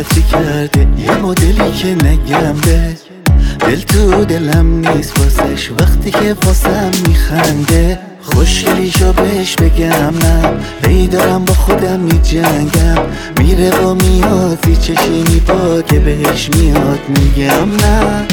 غلطی کرده، یه مدلی که نگم به دل تو دلم نیست واسش، وقتی که واسم میخنده خوشگلیشو بهش بگم نه، هی دارم با خودم میجنگم، میره و میاد زی چشمی با که بهش میاد میگم نه.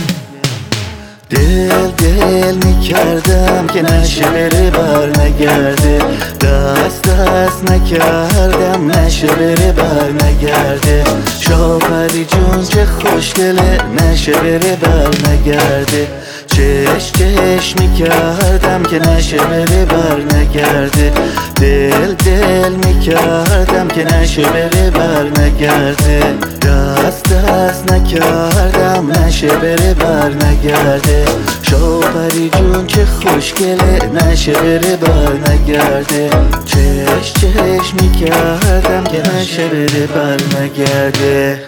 دل میکردم که نشه بره بر نگرده، دست نکردم نشه بره بر نگرده، شاپری جون چه خوشگله نشه بره بر نگرده، چش میکردم که نشه بره بر نگرده، دل میکردم که نشه بره بر نگرده، دست نکردم نشه بره بر نگرده، شاپری جون چه خوشگله نشه بره بر نگرده، چش میکردم که نشه بره بر نگرده.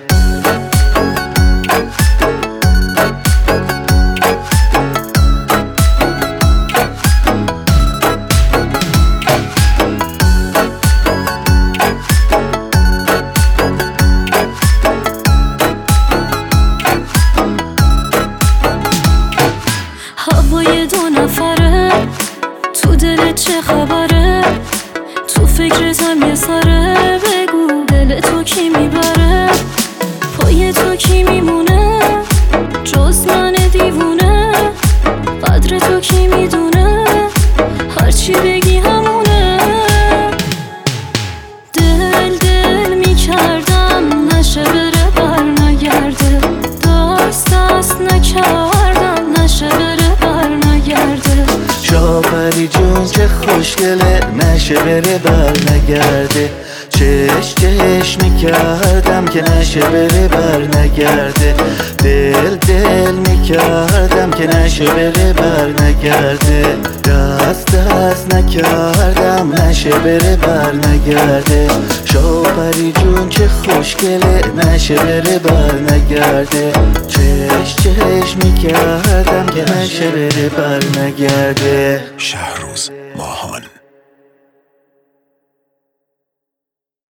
هوای دو نفره تو دلت چه خبره، تو فکرتم یه سره، بگو دل تو کی میبره، پای تو کی میمونه جز من دیوونه، قدر تو کی میدونه هرچی بگی همونه، دل میکردم نشه بره بر نگرده، دست نکردم نشه بره بر نگرده، شاپری جون چه خوشگله نشه بره بر نگرده، چش میکردم که نشه بره بر نگرده، دل میکردم که نشه بره بر نگرده، دست نکردم نشه بره بر نگرده، شاپری جون چه خوشگله نشه بره بر نگرده، چش میکردم که نشه بره بر نگرده. شهروز ماهان.